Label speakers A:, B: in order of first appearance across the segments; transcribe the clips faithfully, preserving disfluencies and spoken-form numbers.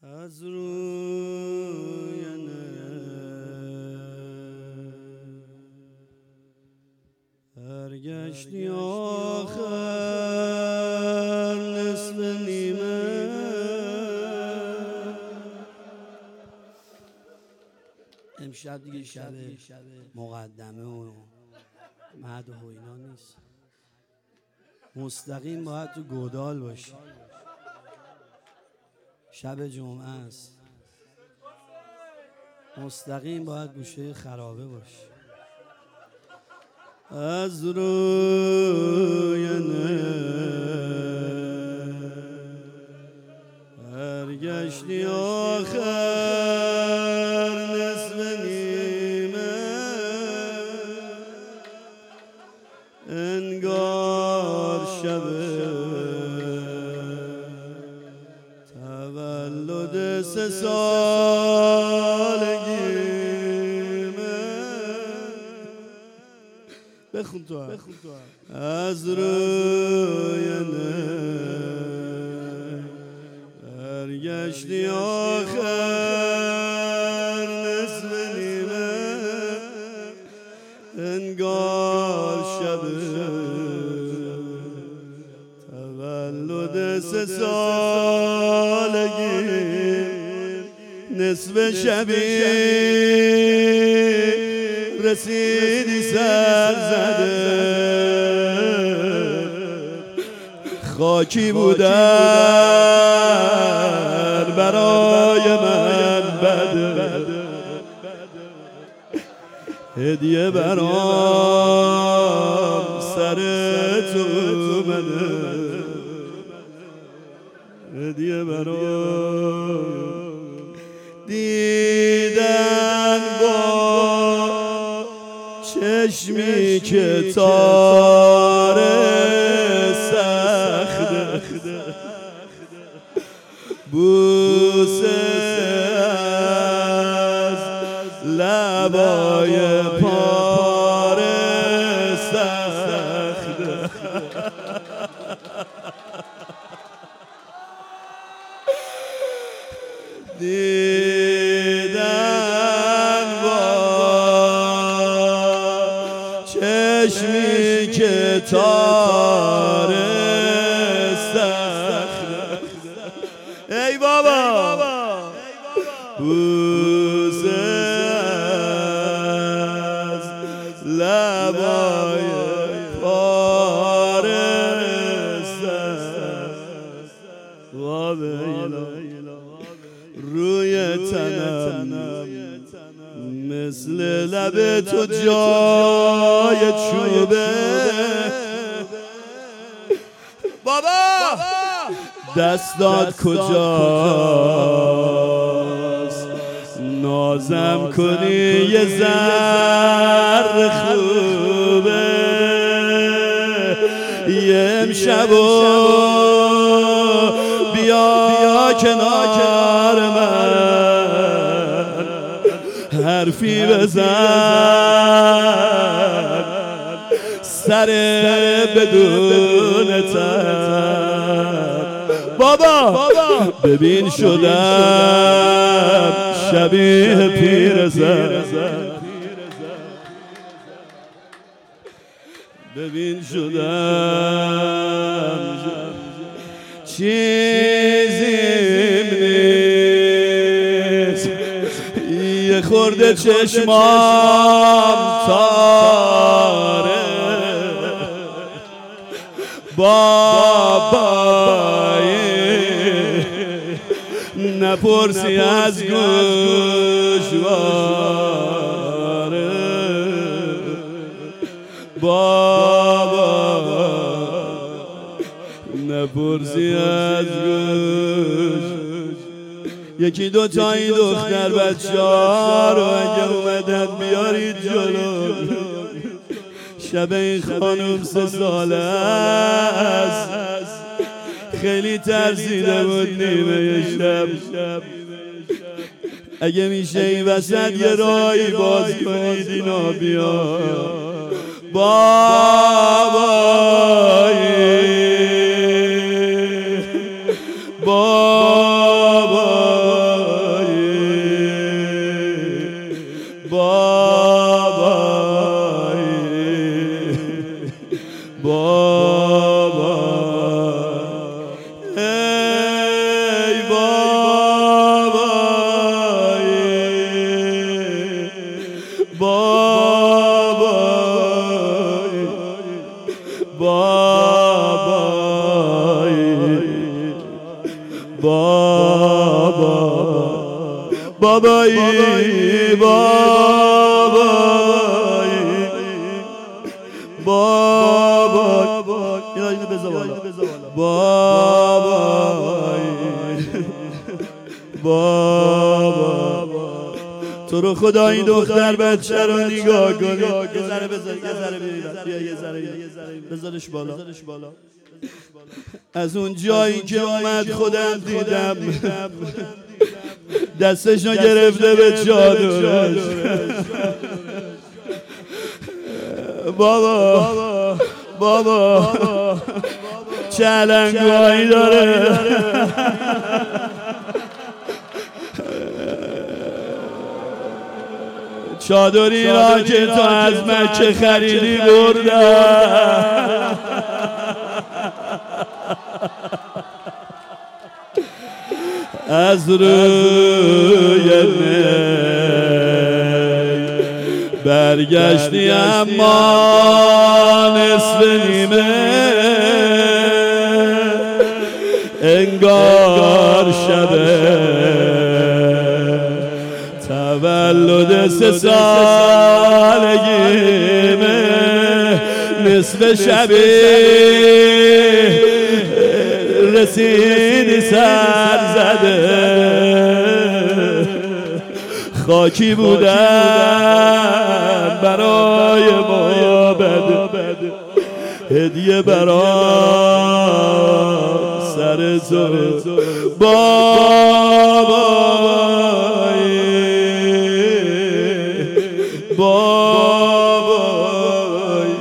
A: از روی برگشتی آخر نصف نیمه امشب دیگه شب مقدمه و مدح و اینا نیست، مستقیم باید تو گودال باشی. شب جمعه است، مستقیم باید گوشه خرابه باشی. از روی برگشتی آخر نصف نیمه انگار شب تولد سه سالگیمه. بخون تو هم. از روی برگشتی آخر نصف نیمه انگار شب تولد سه سالگی نصف شبی رسیدی سر زده خاکی بودن برای من بده هدیه برام سر تو منه هدیه برام دیدن با چشمی که تاره سخته بوسه از لبای پاره سخته دیدن با چشمی که تاره سخته ای بابا بوسه از لبای پاره سخته روی تنم مثل لب تو جای چوبه بابا دستات کجاست نازم کنی یه ذره خوبه یه امشبو بیا کنار من حرفی بزن سر بدون تن بابا ببین شدم شبیه پیرزن ببین شدم چیزیم نیست یه خورده چشمام تاره بابایی نپرسی از گوشواره بابا نپرسی از گوش یکی دو تا این دختر بچه ها رو اگه اومدن بیارید جلو شب این خانم سه ساله است خیلی ترسیده بود نیمه شب اگه میشه این وسط یه راهی باز کنید اینا بیا بابایی بابا بابا ای بابا بابا بابا بابا بابایی بابایی بابا اینو بذار بالا بابایی بابا تو رو خدا این دختر بچه رو نگاه کن. یه ذره بذار یه ذره بیا یه ذره بذارش بالا. از اون جایی که اومد خودم دیدم دستشو گرفته به چادرش. بابا بابا چه علنگوهایی داره. چادری را که تو از مکه خریدی بردم. از روی می برگشتی اما نصف نیمه انگار شبه تولد سه سالگیمه نصف شبی رسیدی سر زده خاکی بودن برای ما بده هدیه برای سر تو بابایی بابایی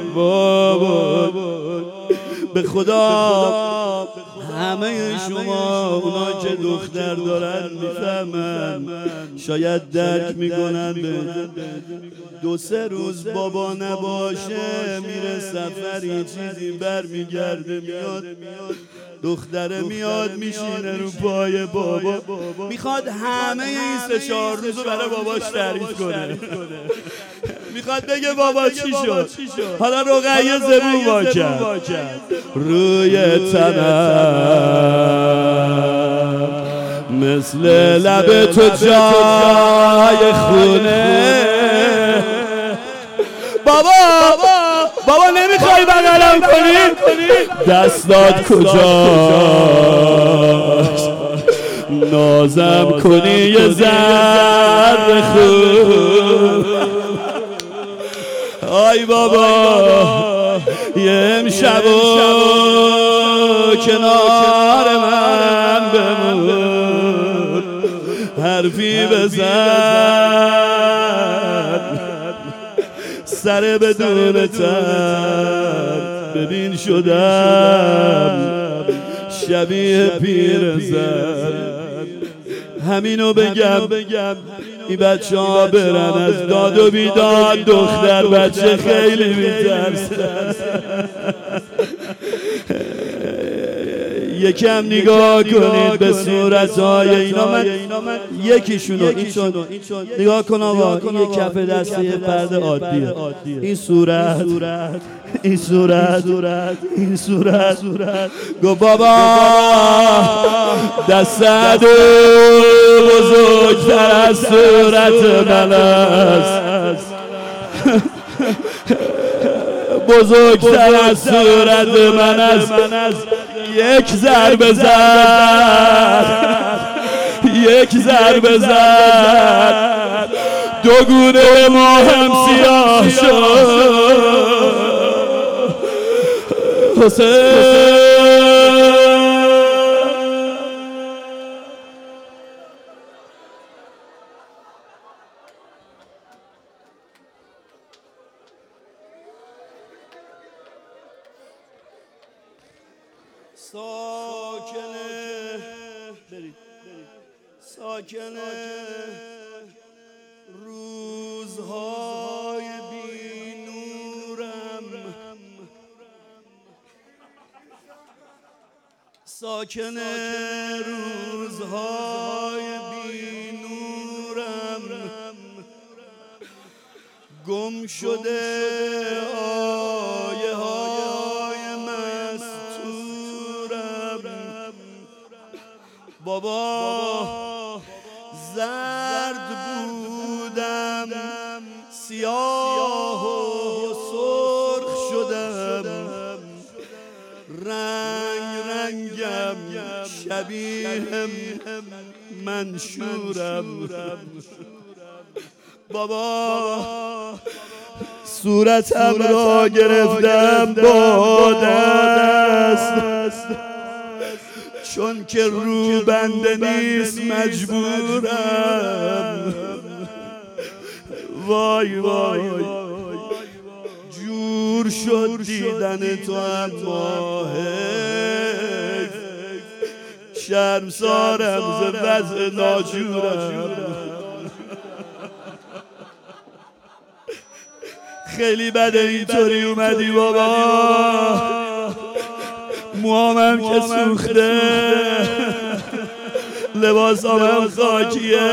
A: بابایی به خدا همه شما اونا که دختر دارن میفهمن شاید درک میکنن. به دو سه روز بابا نباشه میره سفری چیزی بر میگرده میاد دختره میاد میشینه رو پای بابا میخواد همه این سه چهار روزو برای باباش تعریف کنه. میخواد بگه بابا چی شد. حالا رقیه زبون وا کرد روی تنم مثل لب تو جای خونه. بابا بابا نمیخوای بغلم کنی دستات کجاست نازم کنی یه ذره خوب. آی بابا یه امشب کنار من بمون حرفی بزن سر بدون تن ببین شدم شبیه پیرزن. همینو بگم این بچه ها برن از داد و بیداد دختر بچه خیلی میترسن. یکم نگاه کنید به صورتهای اینا. من یکیشونو نگاه کن آقا این یک کف دستی پرده عادیه. این صورت این صورت این صورت گو بابا دستت بزرگتر از صورت من است بزرگتر از صورت من است. یک ضربه زد یک ضربه زد دو گونه ما هم سیاه شد. حسین ساکنه ساکنه روزهای بی نورم ساکن روزهای بی نورم، گم شده آیه های مستورم. بابا زرد بودم سیاه و سرخ شدم، رنگ رنگم شبیه منشورم. بابا صورتم را گرفتم با دست، چون که رو بنده نیست مجبورم. وای وای جور شد دیدن تو اما حیف، شرمسارم ز وضع ناجورم. خیلی بده اینطوری اومدی بابا، موامم که سوخته، لباسامم خاکیه،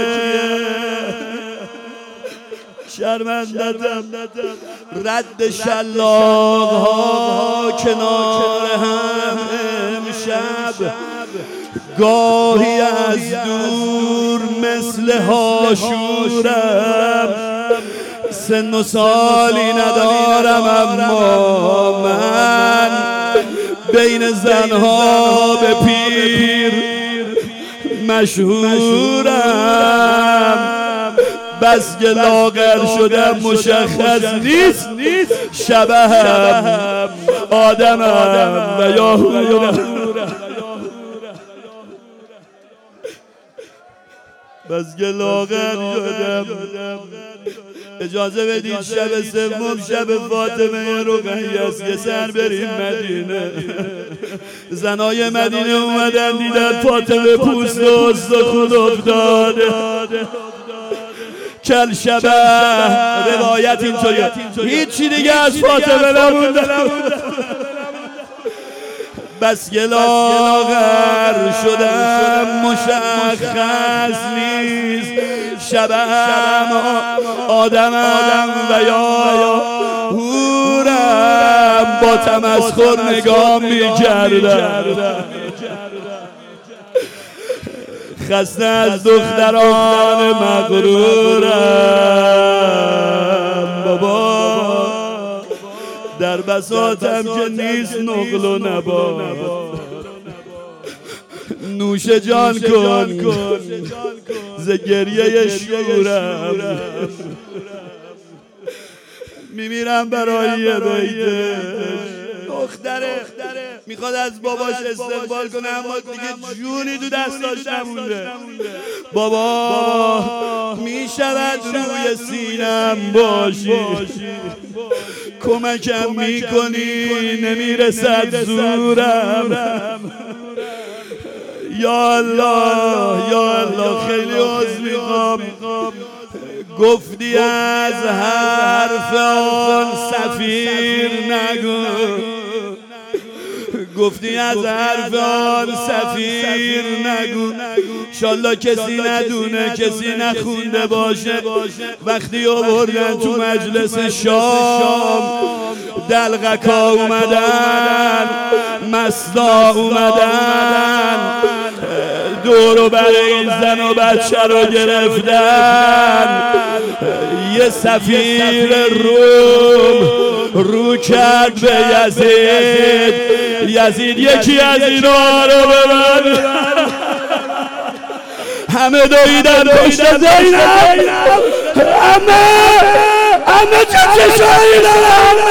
A: شرمندتم. رد شلاق ها کنار هم امشب، گاهی از دور مثل هاشورم. سن و سالی ندارم اما من بین زنها به پیر مشهورم. بس که لاغر شدم مشخص نیست شبهم آدمم و یا هورم. بس که لاغر شدم. اجازه بدید شب سوم شب فاطمه رقیه است که سر بریم مدینه. زنای مدینه اومدن دیدن فاطمه پوست و استخون افتاده، کل شبه. روایت اینطوریه، هیچی دیگه از فاطمه نمونده. بس که لاغر شدم مشخص نیست شبم آدمم و یا هورم. با تمسخر نگاه میکردم، خسته از دختران مغرورم. بابا در بساطم که نیست نقل و نبات، نوش جان کن ز گریه شورم. میمیرم برای یه بیته. دختره میخواد از باباش استقبال کنه اما دیگه جونی تو دستاش نمونده. بابا میشود روی سینم باشی، کمکم میکنی نمیرسد زورم. یا الله یا الله خیلی عذر میخوام. گفتی از حرف آن سفیر نگو، گفتی از حرف آن سفیر نگو. انشالله کسی ندونه، کسی نخونده باشه. وقتی آوردن تو مجلس شام، دلغکا اومدن، مستا اومدن، دور و بر این زن و بچه رو گرفتن. یه سفیر روم رو کرد به یزید، یزید یکی از اینا رو ببر. همه دویدن پشت زینب، همه همه چه چشایی دارن.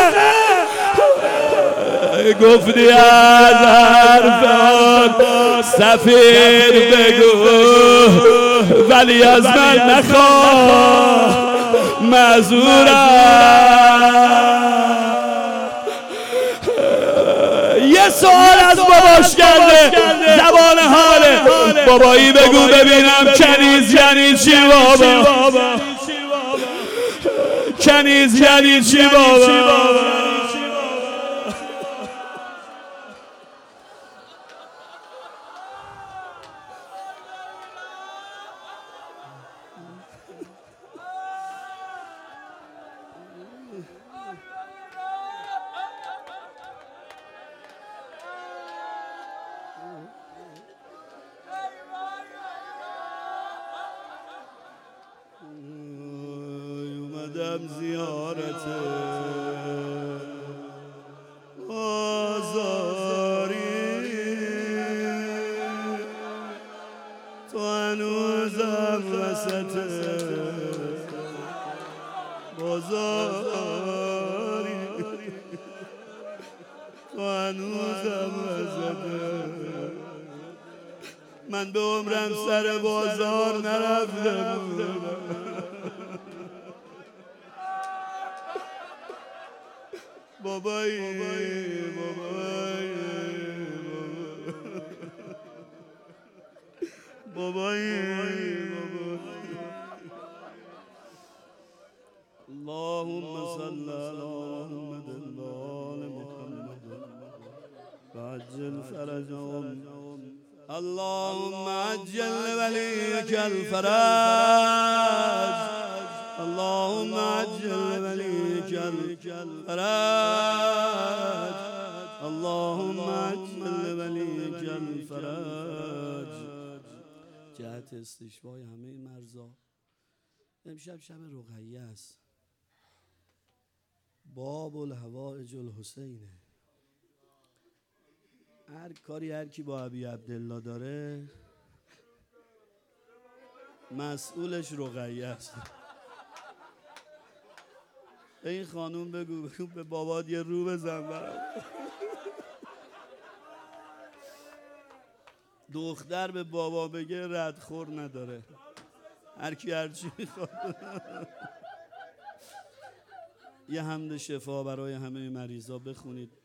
A: گفتی از حرف آن سفیر بگو، ولی از من نخواه معذورم. یه سوال از باباش کرده، زبان حاله. بابایی بگو ببینم کنیز یعنی چی بابا؟ کنیز یعنی چی بابا؟ اومدم زیارته آزاری تو هنوزم وسط بازاری تو هنوزم وسط من به عمرم سر بازار نرفته بودم بابایی بابایی بابایی اللهم صل على محمد وآل محمد وعجل فرجهم اللهم عجل وليك الفرج اللهم عجل وليك الفرج اللهم عجل وليك الفرج جهت استشفای همه مرزا. امشب شب رقیه است، باب الحوائج الحسینه. هر کاری هر کی با ابی عبدالله داره مسئولش رقیه است. به این خانوم بگو بگو به بابات یه رو بزن برام. دختر به بابا بگه ردخور نداره، هر کی هر چی میخواد. یه حمد شفا برای همه مریضا بخونید.